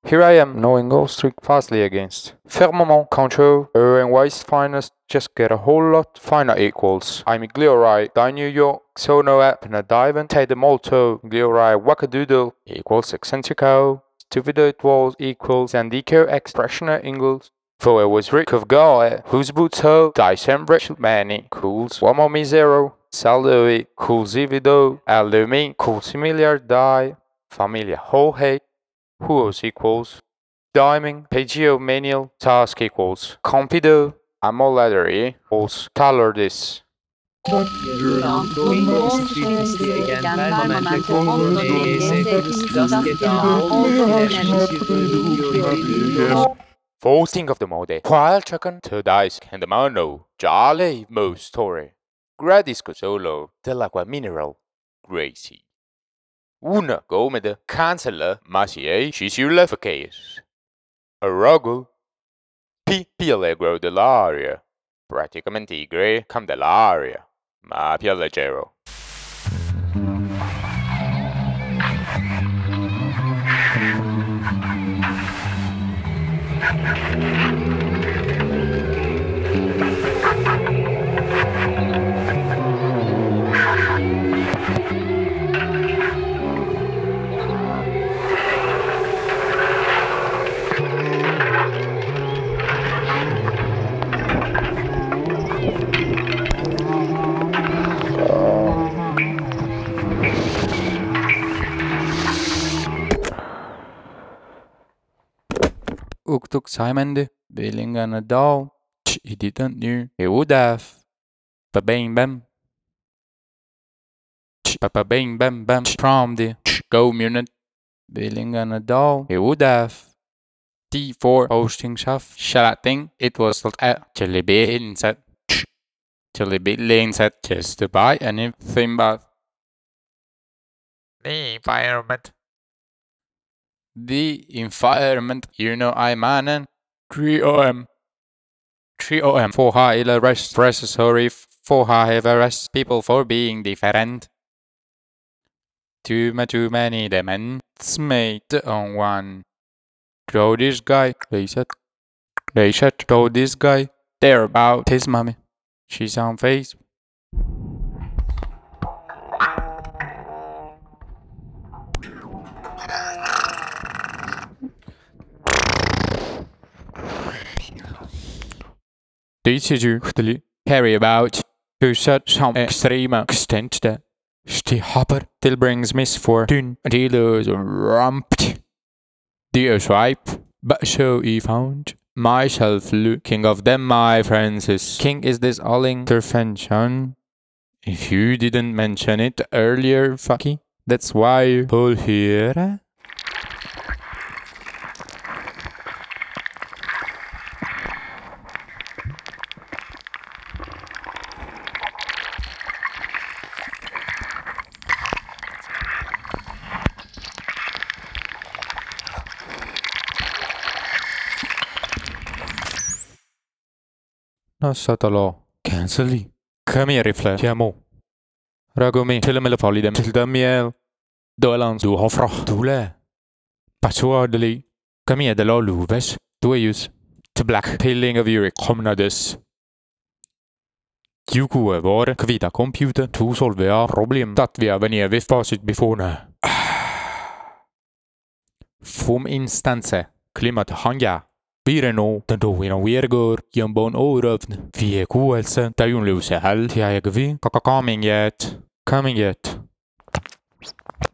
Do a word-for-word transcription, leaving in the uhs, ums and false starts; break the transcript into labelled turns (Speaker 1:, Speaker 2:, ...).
Speaker 1: Here I am, knowing all strict fastly against. Fermement, control, er and wise finest, just get a whole lot finer equals. I'm Gliorai, die New York, so no app and a diamond, take the molto, Gliorai wackadoodle, equals eccentrico, stupido it was, equals Sandico expressioner ingles. For it was Rick of Gaia, whose boots ho, Dicembre many, cools, one more me zero, saldo e, cools evido, aldo me, cools familiar die, familia whole hate. Whoos equals diming, pageo manual, task equals compido, amoladary equals talordis. Voting of the mode, while chicken to dice and the mono, jolly mo story. Gradisco solo, dell'acqua mineral, Gracie. Una gomede cancela macie scissula facies. Arrogul P. P. Allegro dell'aria. Praticamente igre cam dell'aria. Ma più leggero. Uktuk Simon Billing and a doll. He didn't knew. He would have. Ba bang bam. Ba bang bam bam. From the go munit. Billing and a doll. He would have. T four hosting stuff. Shalating. It was at Chili Bay inside. Chili Bay lane set just to buy anything but the environment. The environment, you know, I'm an three O M. three O M for high rest, sorry, for high rest people for being different. Too much, too many demands made on one. Throw this guy, they said. They said, throw this guy. They're about his mommy. She's on Facebook. Deze carry about to such some extreme extent that the hopper till brings misfortune dealers ramped. Dear swipe, but so he found myself looking of them, my friends. Is king is this all intervention? If you didn't mention it earlier, fucky, that's why you pull here. Satalo, canceli. Come here, riflettiamo. Ragomi, till me folly them till the miel. Doelans du hofrach, dule. Pasuadeli. Come here, the law luves. Do I use to black peeling of your comnades. Juku var kvita computer to solve a problem that vi avvenir vi facit before. From instance, klimat hanga. Vireno, den då vi weergår, jambon ooröfn. Vi är kuelse, där jun luse hell, till jag vi, coming yet, coming yet.